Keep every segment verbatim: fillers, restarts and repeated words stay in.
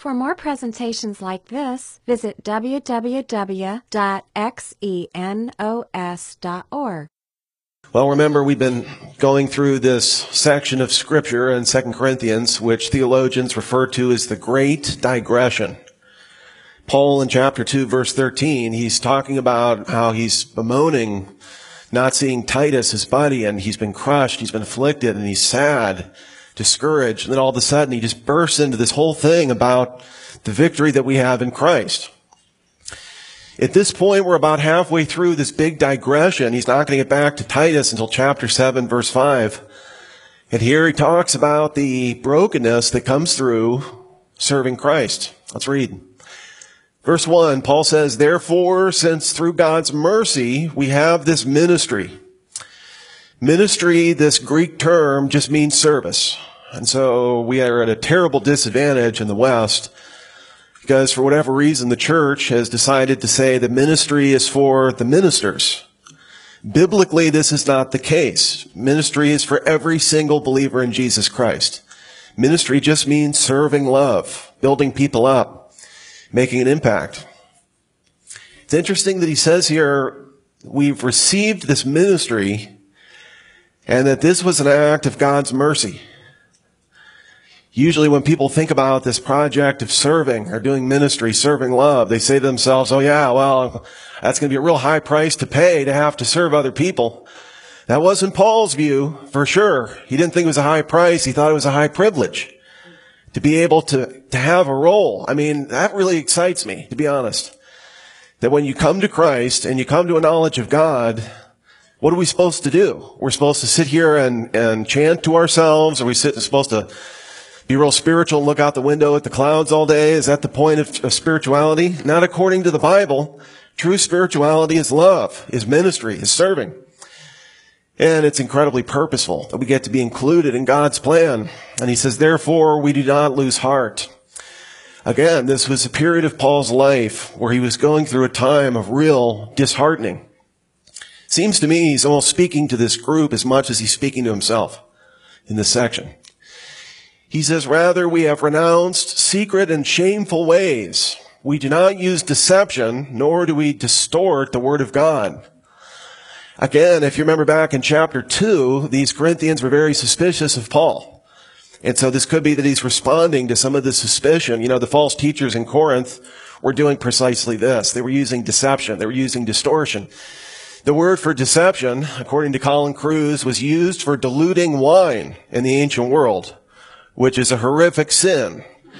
For more presentations like this, visit w w w dot xenos dot org. Well, remember, we've been going through this section of Scripture in Second Corinthians, which theologians refer to as the Great Digression. Paul, in chapter two, verse thirteen, he's talking about how he's bemoaning not seeing Titus, his buddy, and he's been crushed, he's been afflicted, and he's sad, discouraged. And then all of a sudden, he just bursts into this whole thing about the victory that we have in Christ. At this point, we're about halfway through this big digression. He's not going to get back to Titus until chapter seven, verse five. And here he talks about the brokenness that comes through serving Christ. Let's read. Verse one, Paul says, "Therefore, since through God's mercy we have this ministry." Ministry, this Greek term, just means service. And so we are at a terrible disadvantage in the West, because for whatever reason, the church has decided to say that ministry is for the ministers. Biblically, this is not the case. Ministry is for every single believer in Jesus Christ. Ministry just means serving love, building people up, making an impact. It's interesting that he says here, we've received this ministry and that this was an act of God's mercy. Usually when people think about this project of serving or doing ministry, serving love, they say to themselves, oh yeah, well, that's going to be a real high price to pay to have to serve other people. That wasn't Paul's view, for sure. He didn't think it was a high price. He thought it was a high privilege to be able to, to have a role. I mean, that really excites me, to be honest. That when you come to Christ and you come to a knowledge of God, what are we supposed to do? We're supposed to sit here and, and chant to ourselves? Are we sit, supposed to be real spiritual and look out the window at the clouds all day? Is that the point of, of spirituality? Not according to the Bible. True spirituality is love, is ministry, is serving. And it's incredibly purposeful that we get to be included in God's plan. And he says, therefore, we do not lose heart. Again, this was a period of Paul's life where he was going through a time of real disheartening. Seems to me he's almost speaking to this group as much as he's speaking to himself in this section. He says, rather, we have renounced secret and shameful ways. We do not use deception, nor do we distort the word of God. Again, if you remember back in chapter two, these Corinthians were very suspicious of Paul. And so this could be that he's responding to some of the suspicion. You know, the false teachers in Corinth were doing precisely this. They were using deception. They were using distortion. The word for deception, according to Colin Cruz, was used for diluting wine in the ancient world, which is a horrific sin.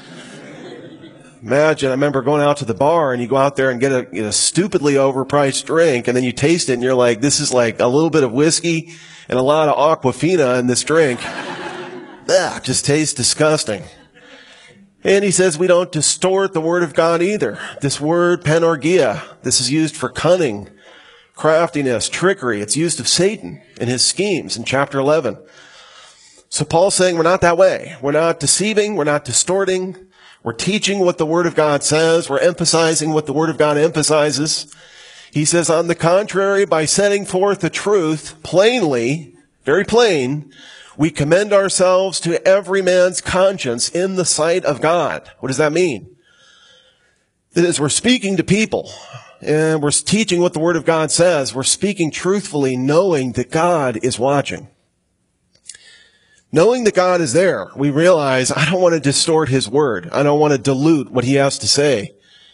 Imagine, I remember going out to the bar and you go out there and get a, get a stupidly overpriced drink and then you taste it and you're like, this is like a little bit of whiskey and a lot of Aquafina in this drink. Ah, just tastes disgusting. And he says we don't distort the word of God either. This word, panorgia, this is used for cunning, craftiness, trickery. It's used of Satan and his schemes in chapter eleven. So Paul's saying we're not that way. We're not deceiving. We're not distorting. We're teaching what the Word of God says. We're emphasizing what the Word of God emphasizes. He says, on the contrary, by setting forth the truth plainly, very plain, we commend ourselves to every man's conscience in the sight of God. What does that mean? That is, we're speaking to people and we're teaching what the Word of God says. We're speaking truthfully, knowing that God is watching. Knowing that God is there, we realize I don't want to distort his word. I don't want to dilute what he has to say.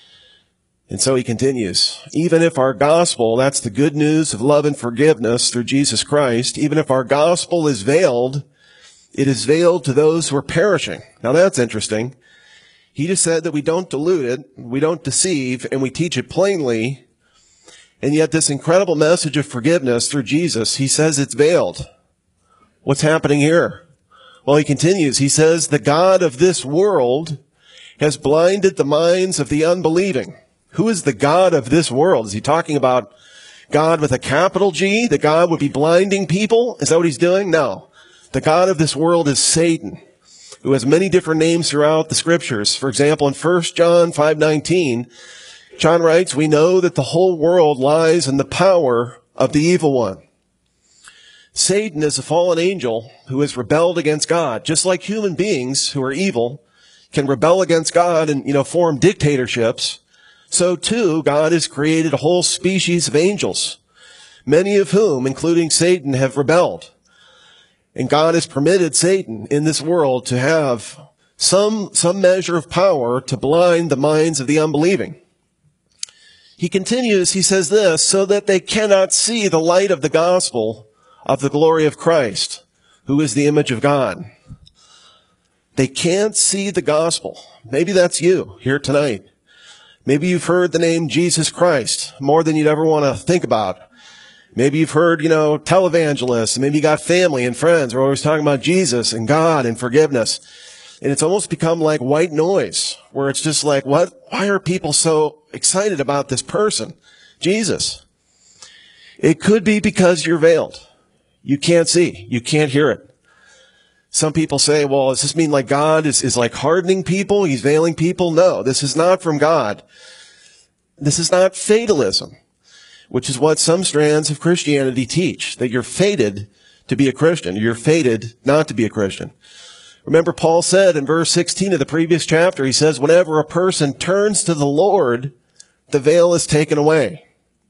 And so he continues, even if our gospel, that's the good news of love and forgiveness through Jesus Christ, even if our gospel is veiled, it is veiled to those who are perishing. Now that's interesting. He just said that we don't dilute it, we don't deceive, and we teach it plainly. And yet this incredible message of forgiveness through Jesus, he says it's veiled. What's happening here? Well, he continues. He says, the God of this world has blinded the minds of the unbelieving. Who is the God of this world? Is he talking about God with a capital G? That God would be blinding people? Is that what he's doing? No. The God of this world is Satan, who has many different names throughout the scriptures. For example, in First John five nineteen, John writes, we know that the whole world lies in the power of the evil one. Satan is a fallen angel who has rebelled against God. Just like human beings who are evil, can rebel against God and, you know, form dictatorships, so too God has created a whole species of angels, many of whom, including Satan, have rebelled. And God has permitted Satan in this world to have some, some measure of power to blind the minds of the unbelieving. He continues, he says this, so that they cannot see the light of the gospel of the glory of Christ, who is the image of God. They can't see the gospel. Maybe that's you here tonight. Maybe you've heard the name Jesus Christ more than you'd ever want to think about. Maybe you've heard, you know, televangelists. Maybe you got family and friends who are always talking about Jesus and God and forgiveness. And it's almost become like white noise, where it's just like, what? Why are people so excited about this person, Jesus? It could be because you're veiled. You can't see. You can't hear it. Some people say, well, does this mean like God is, is like hardening people? He's veiling people? No, this is not from God. This is not fatalism, which is what some strands of Christianity teach, that you're fated to be a Christian. You're fated not to be a Christian. Remember, Paul said in verse sixteen of the previous chapter, he says, whenever a person turns to the Lord, the veil is taken away.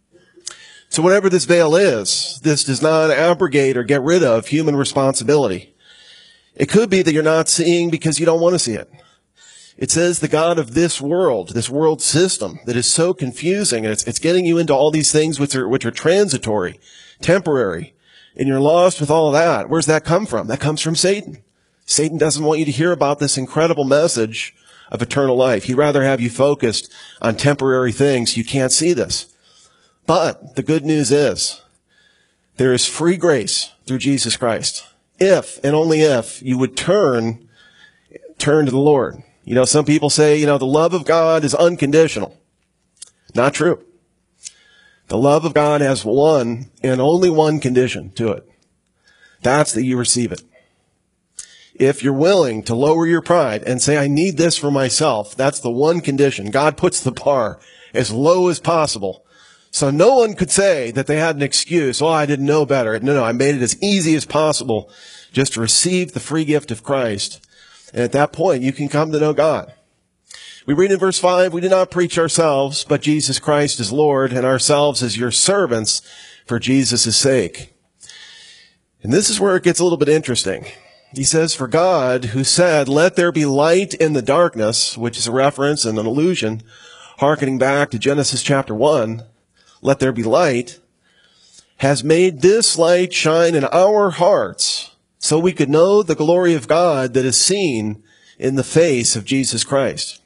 So whatever this veil is, this does not abrogate or get rid of human responsibility. It could be that you're not seeing because you don't want to see it. It says the God of this world, this world system that is so confusing, and it's, it's getting you into all these things which are, which are transitory, temporary, and you're lost with all of that. Where's that come from? That comes from Satan. Satan doesn't want you to hear about this incredible message of eternal life. He'd rather have you focused on temporary things. You can't see this. But the good news is there is free grace through Jesus Christ. If and only if you would turn, turn to the Lord. You know, some people say, you know, the love of God is unconditional. Not true. The love of God has one and only one condition to it. That's that you receive it. If you're willing to lower your pride and say, I need this for myself, that's the one condition. God puts the bar as low as possible. So no one could say that they had an excuse. Oh, I didn't know better. No, no, I made it as easy as possible just to receive the free gift of Christ. And at that point, you can come to know God. We read in verse five, we do not preach ourselves, but Jesus Christ is Lord, and ourselves as your servants for Jesus' sake. And this is where it gets a little bit interesting. He says, for God, who said, let there be light in the darkness, which is a reference and an allusion, hearkening back to Genesis chapter one, let there be light, has made this light shine in our hearts, so we could know the glory of God that is seen in the face of Jesus Christ.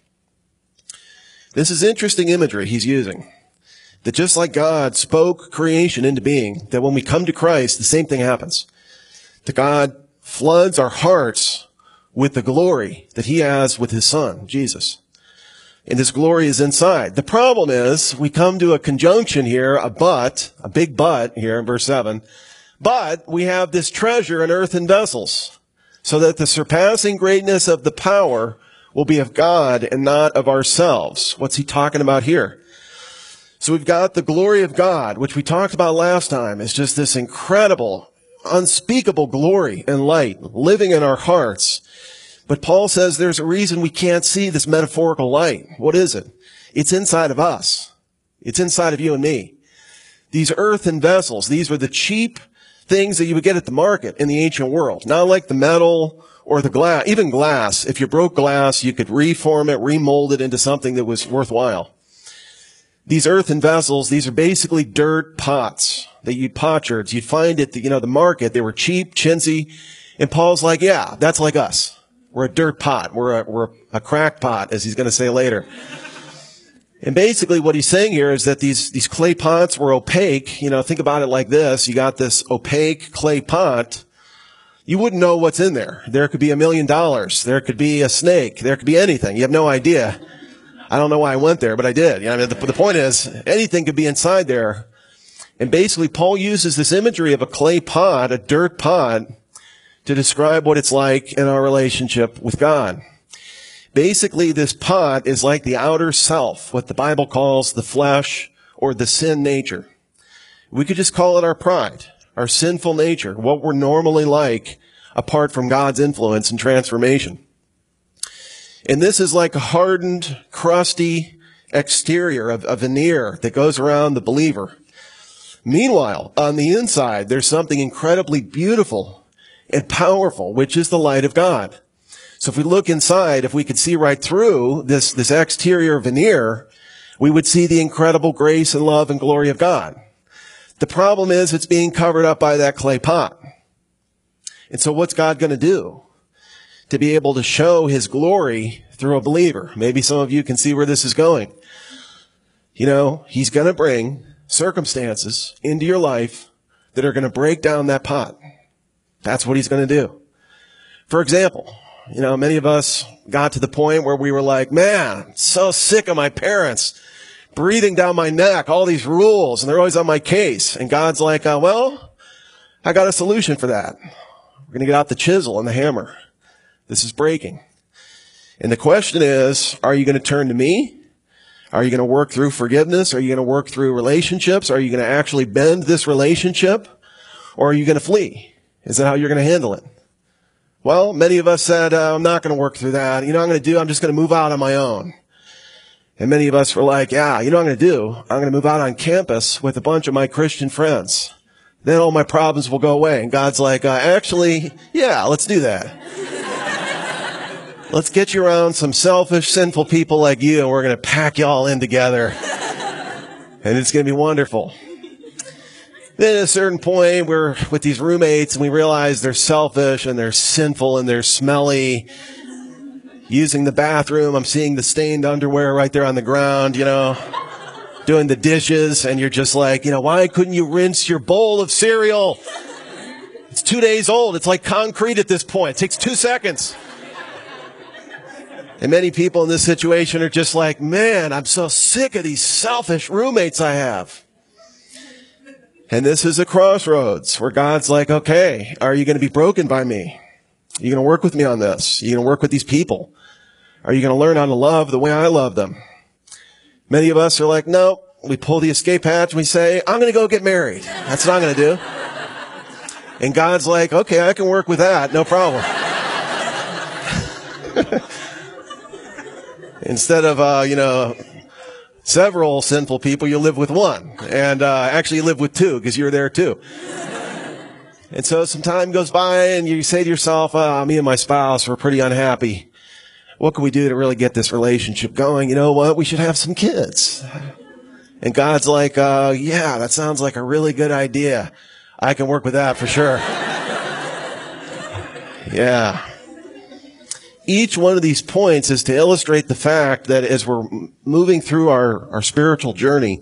This is interesting imagery he's using. That just like God spoke creation into being, that when we come to Christ, the same thing happens. That God floods our hearts with the glory that he has with his Son, Jesus. And this glory is inside. The problem is, we come to a conjunction here, a but, a big but here in verse seven. But we have this treasure in earthen vessels, so that the surpassing greatness of the power will be of God and not of ourselves. What's he talking about here? So we've got the glory of God, which we talked about last time. It's just this incredible, unspeakable glory and light living in our hearts. But Paul says there's a reason we can't see this metaphorical light. What is it? It's inside of us. It's inside of you and me. These earthen vessels, these were the cheap things that you would get at the market in the ancient world. Not like the metal or the glass, even glass. If you broke glass, you could reform it, remold it into something that was worthwhile. These earthen vessels, these are basically dirt pots that you'd potsherds. You'd find at the, you know, the market. They were cheap, chintzy. And Paul's like, yeah, that's like us. We're a dirt pot. We're a, we're a crack pot, as he's going to say later. And basically what he's saying here is that these, these clay pots were opaque. You know, think about it like this. You got this opaque clay pot. You wouldn't know what's in there. There could be a million dollars. There could be a snake. There could be anything. You have no idea. I don't know why I went there, but I did. You know, I mean, the, the point is, anything could be inside there. And basically, Paul uses this imagery of a clay pot, a dirt pot, to describe what it's like in our relationship with God. Basically, this pot is like the outer self, what the Bible calls the flesh or the sin nature. We could just call it our pride, our sinful nature, what we're normally like apart from God's influence and transformation. And this is like a hardened, crusty exterior, of a veneer that goes around the believer. Meanwhile, on the inside, there's something incredibly beautiful and powerful, which is the light of God. So if we look inside, if we could see right through this, this exterior veneer, we would see the incredible grace and love and glory of God. The problem is it's being covered up by that clay pot. And so what's God going to do to be able to show his glory through a believer? Maybe some of you can see where this is going. You know, he's going to bring circumstances into your life that are going to break down that pot. That's what he's going to do. For example, you know, many of us got to the point where we were like, man, I'm so sick of my parents breathing down my neck, all these rules, and they're always on my case. And God's like, uh, well, I got a solution for that. We're going to get out the chisel and the hammer. This is breaking. And the question is, are you going to turn to me? Are you going to work through forgiveness? Are you going to work through relationships? Are you going to actually bend this relationship? Or are you going to flee? Is that how you're going to handle it? Well, many of us said, uh, I'm not going to work through that. You know what I'm going to do? I'm just going to move out on my own. And many of us were like, yeah, you know what I'm going to do? I'm going to move out on campus with a bunch of my Christian friends. Then all my problems will go away. And God's like, uh, actually, yeah, let's do that. Let's get you around some selfish, sinful people like you, and we're going to pack you all in together. And it's going to be wonderful. Then at a certain point, we're with these roommates, and we realize they're selfish, and they're sinful, and they're smelly. Using the bathroom, I'm seeing the stained underwear right there on the ground, you know, doing the dishes, and you're just like, you know, why couldn't you rinse your bowl of cereal? It's two days old. It's like concrete at this point. It takes two seconds. And many people in this situation are just like, man, I'm so sick of these selfish roommates I have. And this is a crossroads where God's like, okay, are you going to be broken by me? Are you going to work with me on this? Are you going to work with these people? Are you going to learn how to love the way I love them? Many of us are like, no, we pull the escape hatch and we say, I'm going to go get married. That's what I'm going to do. And God's like, okay, I can work with that. No problem. Instead of, uh, you know, several sinful people, you live with one. And uh, actually you live with two because you're there too. And so some time goes by and you say to yourself, uh, me and my spouse are pretty unhappy. What can we do to really get this relationship going? You know what? We should have some kids. And God's like, uh, yeah, that sounds like a really good idea. I can work with that for sure. Yeah. Each one of these points is to illustrate the fact that as we're moving through our, our spiritual journey,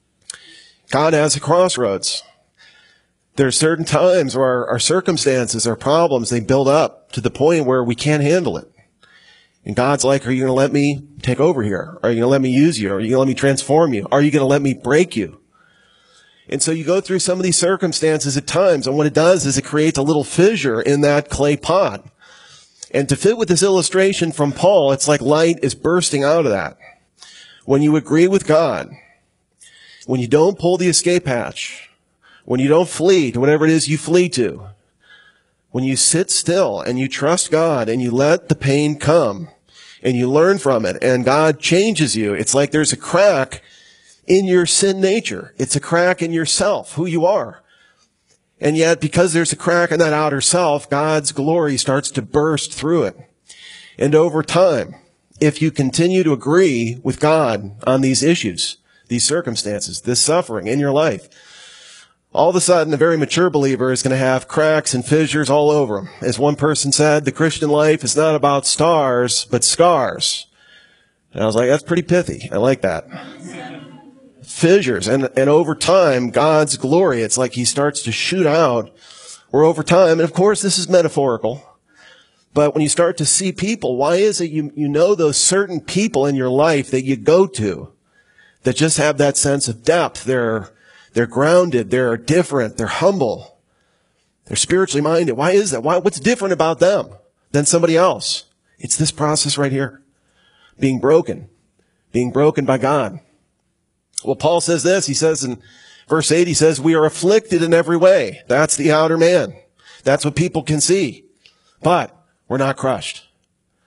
God has a crossroads. There are certain times where our, our circumstances, our problems, they build up to the point where we can't handle it. And God's like, are you going to let me take over here? Are you going to let me use you? Are you going to let me transform you? Are you going to let me break you? And so you go through some of these circumstances at times, and what it does is it creates a little fissure in that clay pot. And to fit with this illustration from Paul, it's like light is bursting out of that. When you agree with God, when you don't pull the escape hatch, when you don't flee to whatever it is you flee to, when you sit still and you trust God and you let the pain come and you learn from it and God changes you, it's like there's a crack in your sin nature. It's a crack in yourself, who you are. And yet, because there's a crack in that outer self, God's glory starts to burst through it. And over time, if you continue to agree with God on these issues, these circumstances, this suffering in your life, all of a sudden, a very mature believer is going to have cracks and fissures all over him. As one person said, the Christian life is not about stars, but scars. And I was like, that's pretty pithy. I like that. Fissures. And, and over time, God's glory, it's like he starts to shoot out. Or over time, and of course this is metaphorical, but when you start to see people, why is it you, you know those certain people in your life that you go to that just have that sense of depth? They're, they're grounded, they're different, they're humble, they're spiritually minded. Why is that? Why, what's different about them than somebody else? It's this process right here. Being broken. Being broken by God. Well, Paul says this, he says in verse eight, he says, we are afflicted in every way. That's the outer man. That's what people can see. But we're not crushed.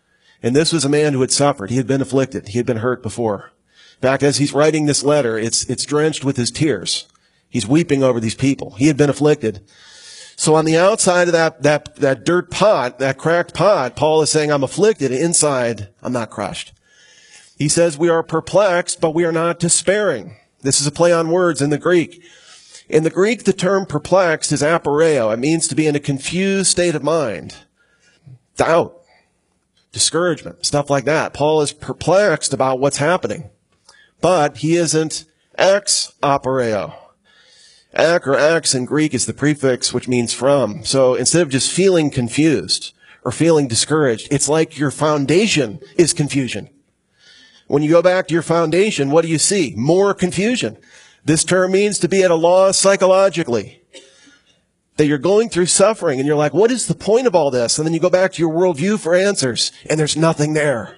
And this was a man who had suffered. He had been afflicted. He had been hurt before. In fact, as he's writing this letter, it's, it's drenched with his tears. He's weeping over these people. He had been afflicted. So on the outside of that, that, that dirt pot, that cracked pot, Paul is saying, I'm afflicted. Inside, I'm not crushed. He says, we are perplexed, but we are not despairing. This is a play on words in the Greek. In the Greek, the term perplexed is aporeo. It means to be in a confused state of mind. Doubt, discouragement, stuff like that. Paul is perplexed about what's happening. But he isn't ex aporeo. Ek or ex in Greek is the prefix which means from. So instead of just feeling confused or feeling discouraged, it's like your foundation is confusion. When you go back to your foundation, what do you see? More confusion. This term means to be at a loss psychologically. That you're going through suffering and you're like, what is the point of all this? And then you go back to your worldview for answers and there's nothing there.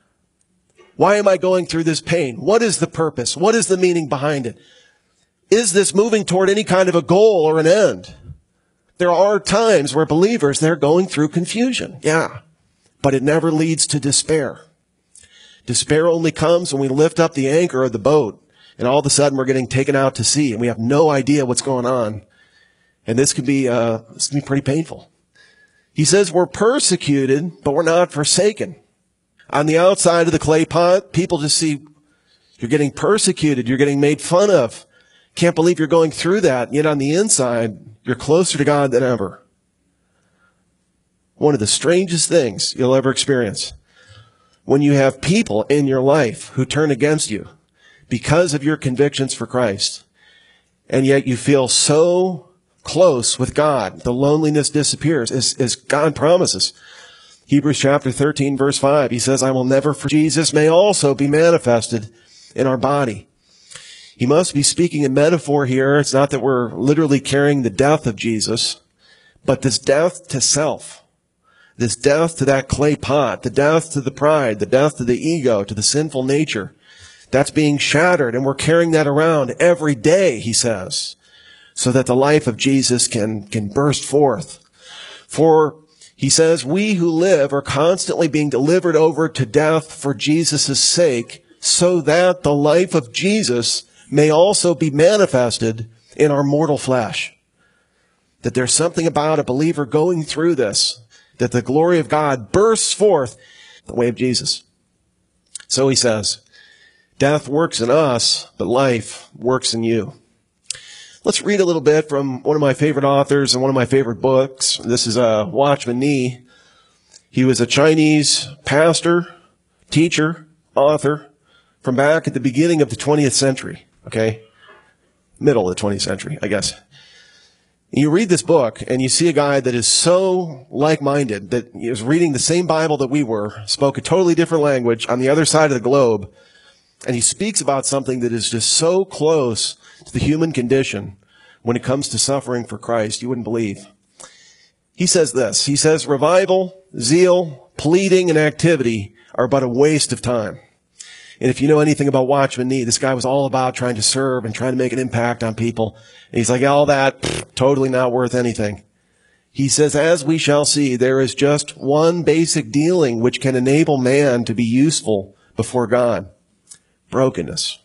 Why am I going through this pain? What is the purpose? What is the meaning behind it? Is this moving toward any kind of a goal or an end? There are times where believers, they're going through confusion. Yeah. But it never leads to despair. Despair only comes when we lift up the anchor of the boat and all of a sudden we're getting taken out to sea and we have no idea what's going on. And this can be, uh, this can be pretty painful. He says we're persecuted, but we're not forsaken. On the outside of the clay pot, people just see you're getting persecuted. You're getting made fun of. Can't believe you're going through that. Yet on the inside, you're closer to God than ever. One of the strangest things you'll ever experience. When you have people in your life who turn against you because of your convictions for Christ, and yet you feel so close with God, the loneliness disappears, as, as God promises. Hebrews chapter thirteen, verse five, he says, I will never for Jesus may also be manifested in our body. He must be speaking in metaphor here. It's not that we're literally carrying the death of Jesus, but this death to self, this death to that clay pot, the death to the pride, the death to the ego, to the sinful nature, that's being shattered, and we're carrying that around every day, he says, so that the life of Jesus can, can burst forth. For, he says, we who live are constantly being delivered over to death for Jesus' sake, so that the life of Jesus may also be manifested in our mortal flesh. That there's something about a believer going through this, that the glory of God bursts forth the way of Jesus. So he says, death works in us, but life works in you. Let's read a little bit from one of my favorite authors and one of my favorite books. This is uh, Watchman Nee. He was a Chinese pastor, teacher, author from back at the beginning of the twentieth century. Okay? Middle of the twentieth century, I guess. You read this book and you see a guy that is so like-minded that he was reading the same Bible that we were, spoke a totally different language on the other side of the globe, and he speaks about something that is just so close to the human condition when it comes to suffering for Christ, you wouldn't believe. He says this, he says, revival, zeal, pleading, and activity are but a waste of time. And if you know anything about Watchman Nee, this guy was all about trying to serve and trying to make an impact on people. And he's like, all that, pff, totally not worth anything. He says, as we shall see, there is just one basic dealing which can enable man to be useful before God. Brokenness.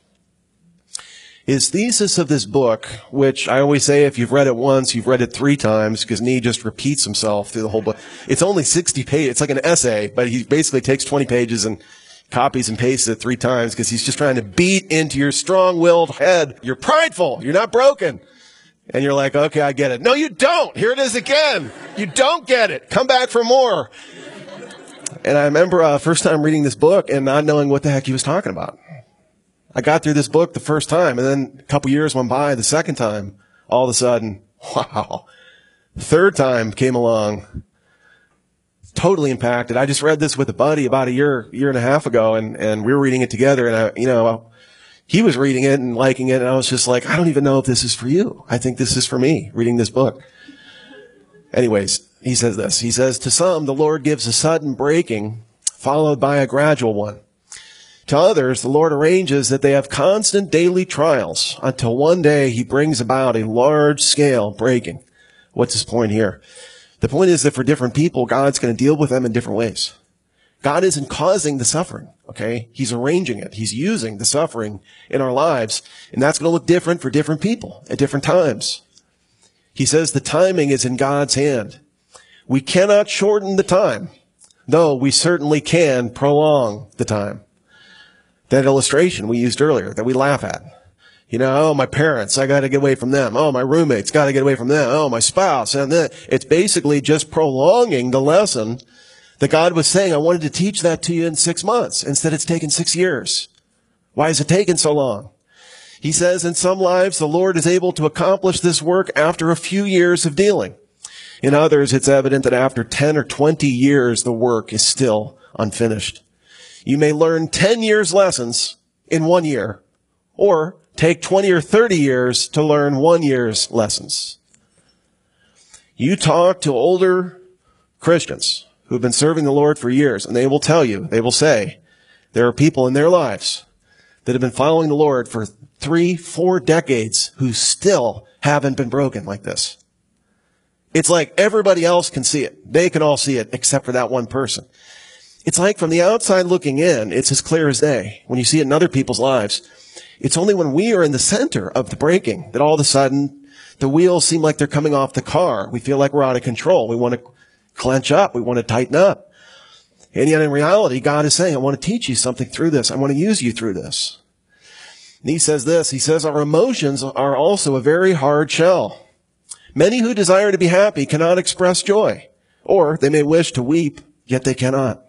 His thesis of this book, which I always say if you've read it once, you've read it three times, because Nee just repeats himself through the whole book. It's only sixty pages. It's like an essay, but he basically takes twenty pages and copies and pastes it three times because he's just trying to beat into your strong-willed head. You're prideful. You're not broken. And you're like, okay, I get it. No, you don't. Here it is again. You don't get it. Come back for more. And I remember uh, first time reading this book and not knowing what the heck he was talking about. I got through this book the first time, and then a couple years went by. The second time, all of a sudden, wow. The third time came along. Totally impacted. I just read this with a buddy about a year, year and a half ago, and, and we were reading it together, and I, you know, he was reading it and liking it, and I was just like, I don't even know if this is for you. I think this is for me, reading this book. Anyways, he says this. He says, to some, the Lord gives a sudden breaking, followed by a gradual one. To others, the Lord arranges that they have constant daily trials until one day he brings about a large-scale breaking. What's his point here? The point is that for different people, God's going to deal with them in different ways. God isn't causing the suffering, okay? He's arranging it. He's using the suffering in our lives, and that's going to look different for different people at different times. He says the timing is in God's hand. We cannot shorten the time, though we certainly can prolong the time. That illustration we used earlier that we laugh at. You know, oh, my parents, I got to get away from them. Oh, my roommates, got to get away from them. Oh, my spouse. And then it's basically just prolonging the lesson that God was saying, I wanted to teach that to you in six months. Instead, it's taken six years. Why is it taking so long? He says, in some lives, the Lord is able to accomplish this work after a few years of dealing. In others, it's evident that after ten or twenty years, the work is still unfinished. You may learn ten years lessons in one year, or take twenty or thirty years to learn one year's lessons. You talk to older Christians who've been serving the Lord for years, and they will tell you, they will say, there are people in their lives that have been following the Lord for three, four decades who still haven't been broken like this. It's like everybody else can see it. They can all see it except for that one person. It's like from the outside looking in, it's as clear as day. When you see it in other people's lives, it's only when we are in the center of the breaking that all of a sudden the wheels seem like they're coming off the car. We feel like we're out of control. We want to clench up. We want to tighten up. And yet in reality, God is saying, I want to teach you something through this. I want to use you through this. And he says this, he says, our emotions are also a very hard shell. Many who desire to be happy cannot express joy, or they may wish to weep, yet they cannot.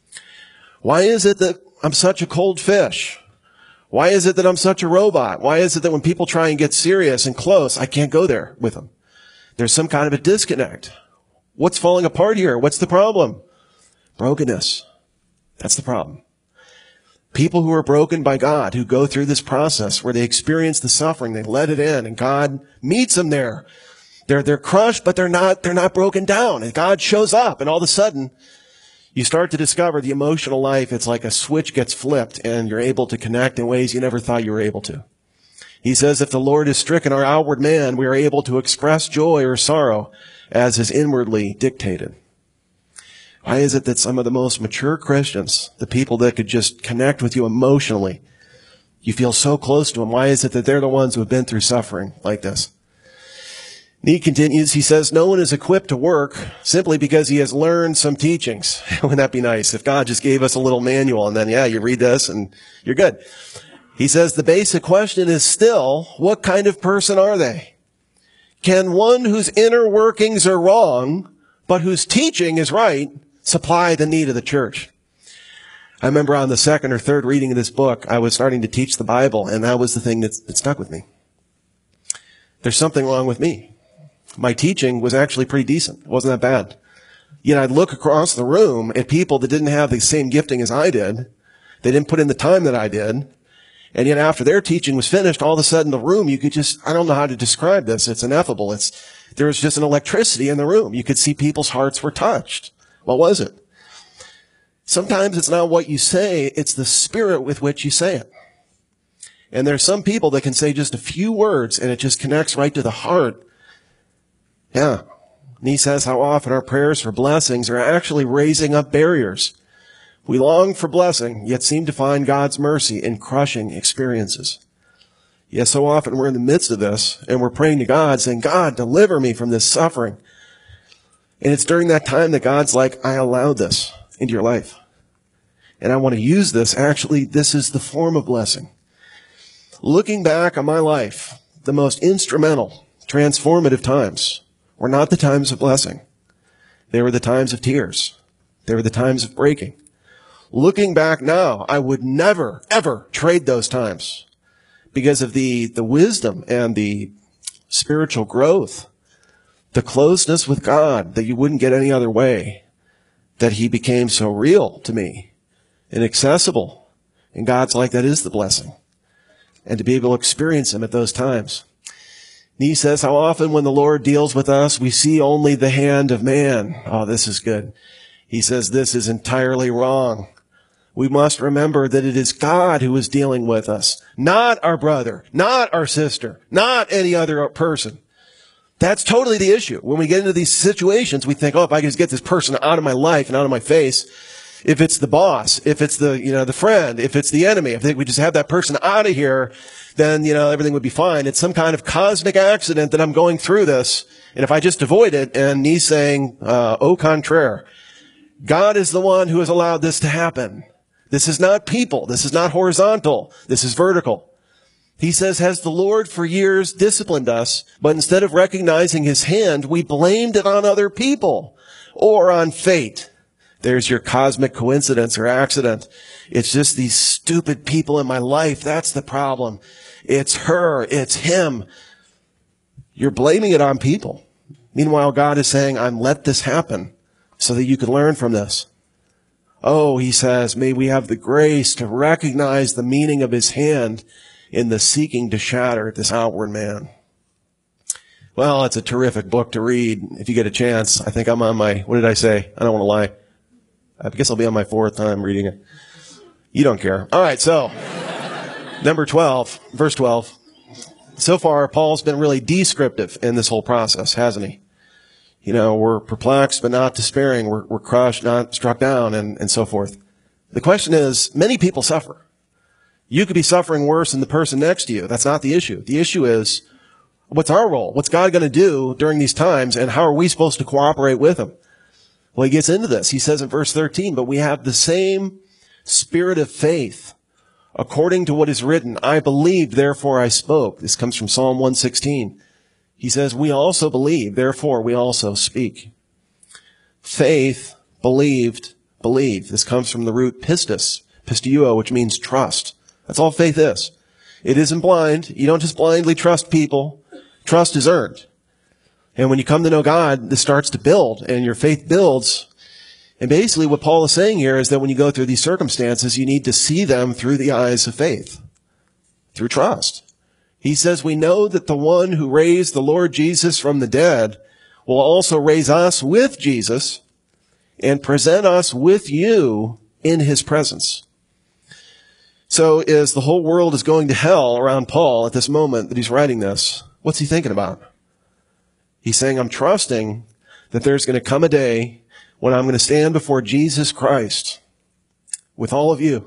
Why is it that I'm such a cold fish? Why is it that I'm such a robot? Why is it that when people try and get serious and close, I can't go there with them? There's some kind of a disconnect. What's falling apart here? What's the problem? Brokenness. That's the problem. People who are broken by God, who go through this process where they experience the suffering, they let it in, and God meets them there. They're, they're crushed, but they're not, they're not broken down. And God shows up, and all of a sudden, you start to discover the emotional life. It's like a switch gets flipped, and you're able to connect in ways you never thought you were able to. He says, if the Lord has stricken our outward man, we are able to express joy or sorrow as is inwardly dictated. Why is it that some of the most mature Christians, the people that could just connect with you emotionally, you feel so close to them? Why is it that they're the ones who have been through suffering like this? And he continues, he says, no one is equipped to work simply because he has learned some teachings. Wouldn't that be nice if God just gave us a little manual and then, yeah, you read this and you're good. He says the basic question is still, what kind of person are they? Can one whose inner workings are wrong, but whose teaching is right, supply the need of the church? I remember on the second or third reading of this book, I was starting to teach the Bible, and that was the thing that, that stuck with me. There's something wrong with me. My teaching was actually pretty decent. It wasn't that bad. Yet I'd look across the room at people that didn't have the same gifting as I did. They didn't put in the time that I did. And yet after their teaching was finished, all of a sudden the room, you could just, I don't know how to describe this. It's ineffable. It's, there was just an electricity in the room. You could see people's hearts were touched. What was it? Sometimes it's not what you say, it's the spirit with which you say it. And there's some people that can say just a few words and it just connects right to the heart. Yeah. And he says how often our prayers for blessings are actually raising up barriers. We long for blessing, yet seem to find God's mercy in crushing experiences. Yes, so often we're in the midst of this, and we're praying to God, saying, God, deliver me from this suffering. And it's during that time that God's like, I allowed this into your life. And I want to use this. Actually, this is the form of blessing. Looking back on my life, the most instrumental, transformative times were not the times of blessing. They were the times of tears. They were the times of breaking. Looking back now, I would never, ever trade those times because of the, the wisdom and the spiritual growth, the closeness with God that you wouldn't get any other way, that he became so real to me and accessible. And God's like, that is the blessing. And to be able to experience him at those times. And he says, how often when the Lord deals with us, we see only the hand of man. Oh, this is good. He says, this is entirely wrong. We must remember that it is God who is dealing with us, not our brother, not our sister, not any other person. That's totally the issue. When we get into these situations, we think, oh, if I can just get this person out of my life and out of my face, if it's the boss, if it's the, you know, the friend, if it's the enemy, if we just have that person out of here, then, you know, everything would be fine. It's some kind of cosmic accident that I'm going through this. And if I just avoid it, and he's saying, uh, au contraire, God is the one who has allowed this to happen. This is not people. This is not horizontal. This is vertical. He says, has the Lord for years disciplined us, but instead of recognizing his hand, we blamed it on other people or on fate. There's your cosmic coincidence or accident. It's just these stupid people in my life. That's the problem. It's her. It's him. You're blaming it on people. Meanwhile, God is saying, I'm let this happen so that you can learn from this. Oh, he says, may we have the grace to recognize the meaning of his hand in the seeking to shatter this outward man. Well, it's a terrific book to read if you get a chance. I think I'm on my, what did I say? I don't want to lie. I guess I'll be on my fourth time reading it. You don't care. All right, so number twelve, verse twelve. So far, Paul's been really descriptive in this whole process, hasn't he? You know, we're perplexed but not despairing. We're, we're crushed, not struck down, and, and so forth. The question is, many people suffer. You could be suffering worse than the person next to you. That's not the issue. The issue is, what's our role? What's God going to do during these times, and how are we supposed to cooperate with him? Well, he gets into this. He says in verse thirteen, but we have the same spirit of faith, according to what is written, I believed, therefore I spoke. This comes from Psalm one sixteen. He says, we also believe, therefore we also speak. Faith, believed, believe. This comes from the root pistis, pisteuo, which means trust. That's all faith is. It isn't blind. You don't just blindly trust people. Trust is earned. And when you come to know God, this starts to build, and your faith builds. And basically what Paul is saying here is that when you go through these circumstances, you need to see them through the eyes of faith, through trust. He says, we know that the one who raised the Lord Jesus from the dead will also raise us with Jesus and present us with you in his presence. So as the whole world is going to hell around Paul at this moment that he's writing this, what's he thinking about? He's saying, I'm trusting that there's going to come a day when I'm going to stand before Jesus Christ with all of you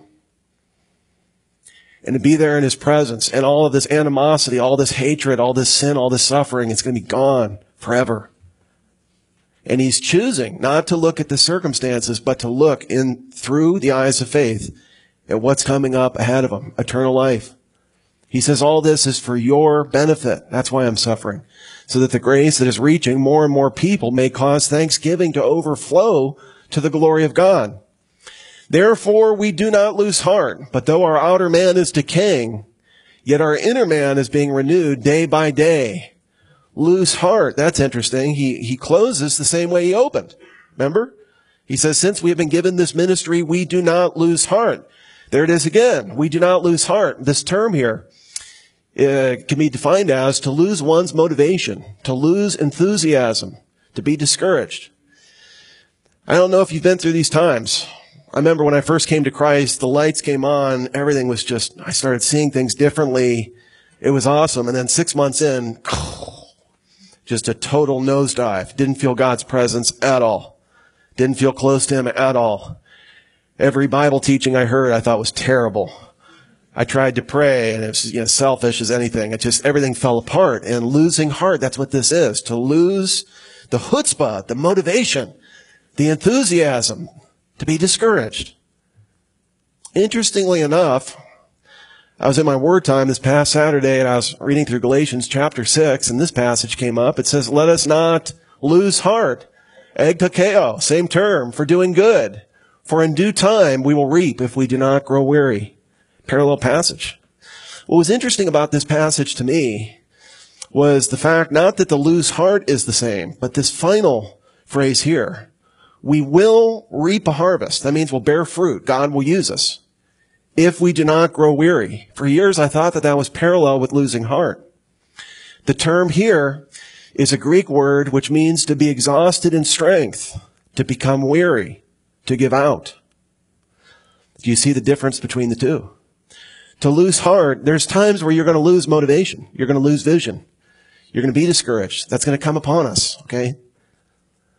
and to be there in his presence, and all of this animosity, all this hatred, all this sin, all this suffering, it's going to be gone forever. And he's choosing not to look at the circumstances, but to look in through the eyes of faith at what's coming up ahead of him, eternal life. He says, all this is for your benefit. That's why I'm suffering. So that the grace that is reaching more and more people may cause thanksgiving to overflow to the glory of God. Therefore, we do not lose heart, but though our outer man is decaying, yet our inner man is being renewed day by day. Lose heart. That's interesting. He, he closes the same way he opened. Remember? He says, since we have been given this ministry, we do not lose heart. There it is again. We do not lose heart. This term here uh, can be defined as to lose one's motivation, to lose enthusiasm, to be discouraged. I don't know if you've been through these times. I remember when I first came to Christ, the lights came on, everything was just, I started seeing things differently. It was awesome. And then six months in, just a total nosedive. Didn't feel God's presence at all. Didn't feel close to him at all. Every Bible teaching I heard, I thought was terrible. I tried to pray, and it was, you know, selfish as anything. It just, everything fell apart. And losing heart, that's what this is. To lose the chutzpah, the motivation, the enthusiasm, to be discouraged. Interestingly enough, I was in my word time this past Saturday, and I was reading through Galatians chapter six, and this passage came up. It says, let us not lose heart. Egtakeo, same term, for doing good. For in due time we will reap if we do not grow weary. Parallel passage. What was interesting about this passage to me was the fact not that the lose heart is the same, but this final phrase here. We will reap a harvest. That means we'll bear fruit. God will use us if we do not grow weary. For years, I thought that that was parallel with losing heart. The term here is a Greek word which means to be exhausted in strength, to become weary, to give out. Do you see the difference between the two? To lose heart, there's times where you're going to lose motivation. You're going to lose vision. You're going to be discouraged. That's going to come upon us, okay?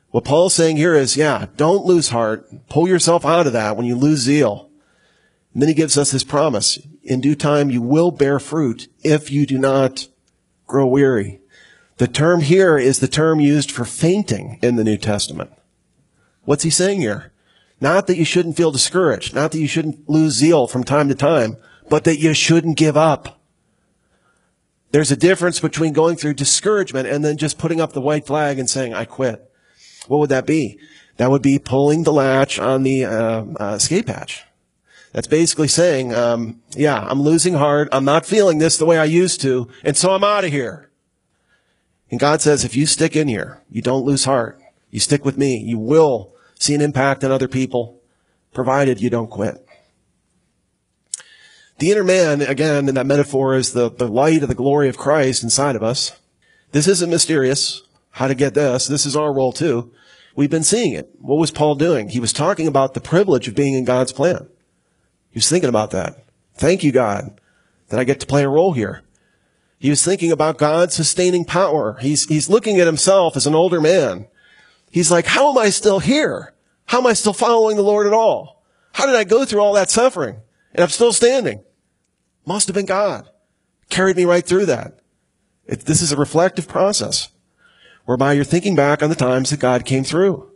What Paul's saying here is, yeah, don't lose heart. Pull yourself out of that when you lose zeal. And then he gives us this promise. In due time, you will bear fruit if you do not grow weary. The term here is the term used for fainting in the New Testament. What's he saying here? Not that you shouldn't feel discouraged, not that you shouldn't lose zeal from time to time, but that you shouldn't give up. There's a difference between going through discouragement and then just putting up the white flag and saying, I quit. What would that be? That would be pulling the latch on the uh, uh, escape hatch. That's basically saying, um, yeah, I'm losing heart. I'm not feeling this the way I used to, and so I'm out of here. And God says, if you stick in here, you don't lose heart. You stick with me. You will see an impact on other people, provided you don't quit. The inner man, again, in that metaphor, is the, the light of the glory of Christ inside of us. This isn't mysterious, how to get this. This is our role too. We've been seeing it. What was Paul doing? He was talking about the privilege of being in God's plan. He was thinking about that. Thank you, God, that I get to play a role here. He was thinking about God's sustaining power. He's, he's looking at himself as an older man. He's like, how am I still here? How am I still following the Lord at all? How did I go through all that suffering? And I'm still standing. Must have been God. Carried me right through that. It, this is a reflective process whereby you're thinking back on the times that God came through.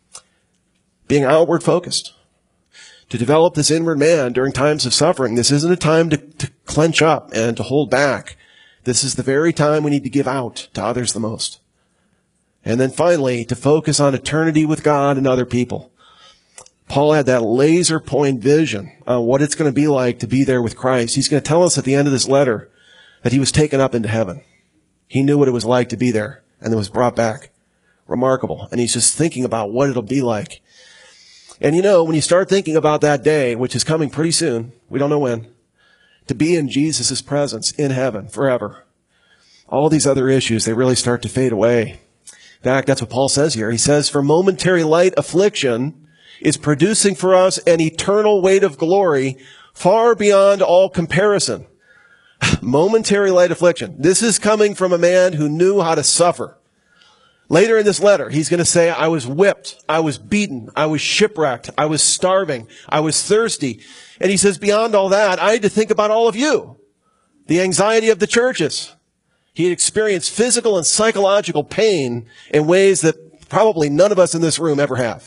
Being outward focused. To develop this inward man during times of suffering, this isn't a time to, to clench up and to hold back. This is the very time we need to give out to others the most. And then finally, to focus on eternity with God and other people. Paul had that laser point vision on what it's going to be like to be there with Christ. He's going to tell us at the end of this letter that he was taken up into heaven. He knew what it was like to be there and then was brought back. Remarkable. And he's just thinking about what it'll be like. And you know, when you start thinking about that day, which is coming pretty soon, we don't know when, to be in Jesus' presence in heaven forever, all these other issues, they really start to fade away. In fact, that's what Paul says here. He says, for momentary light affliction is producing for us an eternal weight of glory far beyond all comparison. Momentary light affliction. This is coming from a man who knew how to suffer. Later in this letter, he's going to say, I was whipped, I was beaten, I was shipwrecked, I was starving, I was thirsty. And he says, beyond all that, I had to think about all of you. The anxiety of the churches. He had experienced physical and psychological pain in ways that probably none of us in this room ever have.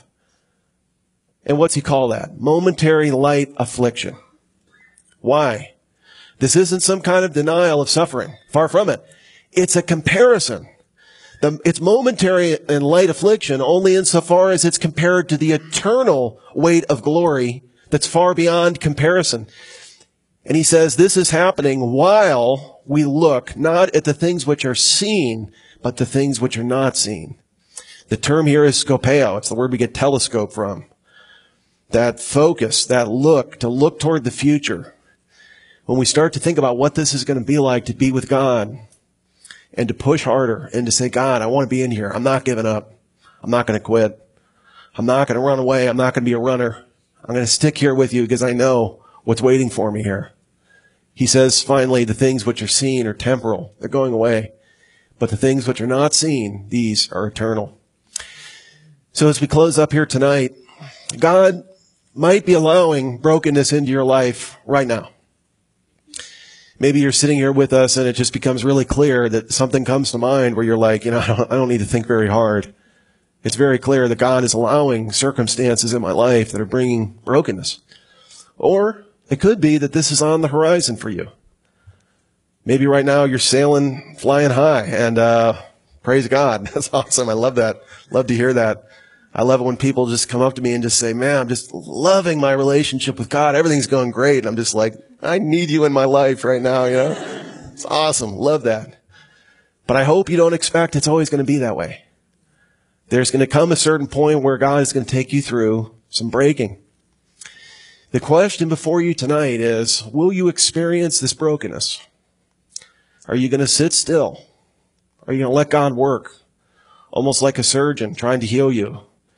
And what's he call that? Momentary light affliction. Why? This isn't some kind of denial of suffering. Far from it. It's a comparison. The, it's momentary and light affliction only insofar as it's compared to the eternal weight of glory that's far beyond comparison. And he says this is happening while we look not at the things which are seen, but the things which are not seen. The term here is scopeo. It's the word we get telescope from. That focus, that look, to look toward the future. When we start to think about what this is going to be like to be with God and to push harder and to say, God, I want to be in here. I'm not giving up. I'm not going to quit. I'm not going to run away. I'm not going to be a runner. I'm going to stick here with you because I know what's waiting for me here. He says, finally, the things which are seen are temporal. They're going away. But the things which are not seen, these are eternal. So as we close up here tonight, God might be allowing brokenness into your life right now. Maybe you're sitting here with us and it just becomes really clear that something comes to mind where you're like, you know, I don't, I don't need to think very hard. It's very clear that God is allowing circumstances in my life that are bringing brokenness. Or it could be that this is on the horizon for you. Maybe right now you're sailing, flying high, and uh praise God. That's awesome. I love that. Love to hear that. I love it when people just come up to me and just say, man, I'm just loving my relationship with God. Everything's going great. And I'm just like, I need you in my life right now, you know? It's awesome. Love that. But I hope you don't expect it's always going to be that way. There's going to come a certain point where God is going to take you through some breaking. The question before you tonight is, will you experience this brokenness? Are you going to sit still? Are you going to let God work? Almost like a surgeon trying to heal you?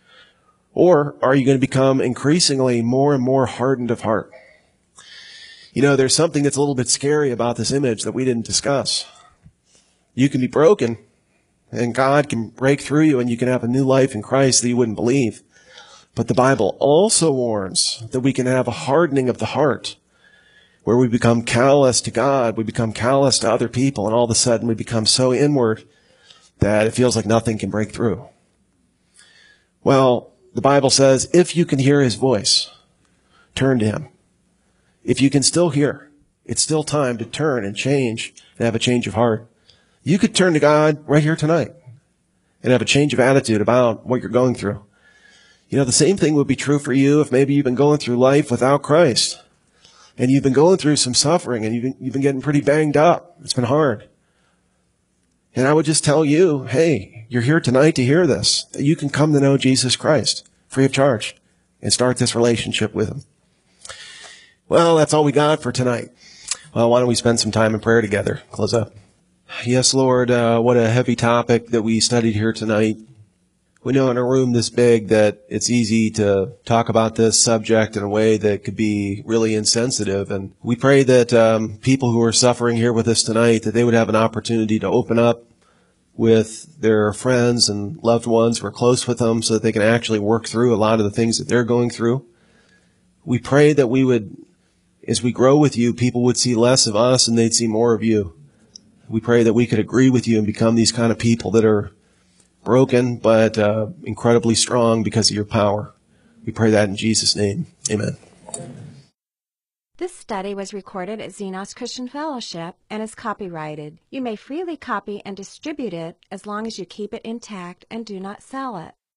Or are you going to become increasingly more and more hardened of heart? You know, there's something that's a little bit scary about this image that we didn't discuss. You can be broken and God can break through you and you can have a new life in Christ that you wouldn't believe. But the Bible also warns that we can have a hardening of the heart where we become callous to God, we become callous to other people, and all of a sudden we become so inward that it feels like nothing can break through. Well, the Bible says, if you can hear his voice, turn to him. If you can still hear, it's still time to turn and change and have a change of heart. You could turn to God right here tonight and have a change of attitude about what you're going through. You know, the same thing would be true for you if maybe you've been going through life without Christ and you've been going through some suffering and you've been, you've been getting pretty banged up. It's been hard. And I would just tell you, hey, you're here tonight to hear this, that you can come to know Jesus Christ free of charge and start this relationship with him. Well, that's all we got for tonight. Well, why don't we spend some time in prayer together? Close up. Yes, Lord, uh, what a heavy topic that we studied here tonight. We know in a room this big that it's easy to talk about this subject in a way that could be really insensitive. And we pray that um, people who are suffering here with us tonight, that they would have an opportunity to open up with their friends and loved ones who are close with them so that they can actually work through a lot of the things that they're going through. We pray that we would, as we grow with you, people would see less of us and they'd see more of you. We pray that we could agree with you and become these kind of people that are broken but uh, incredibly strong because of your power. We pray that in Jesus' name. Amen. This study was recorded at Xenos Christian Fellowship and is copyrighted. You may freely copy and distribute it as long as you keep it intact and do not sell it.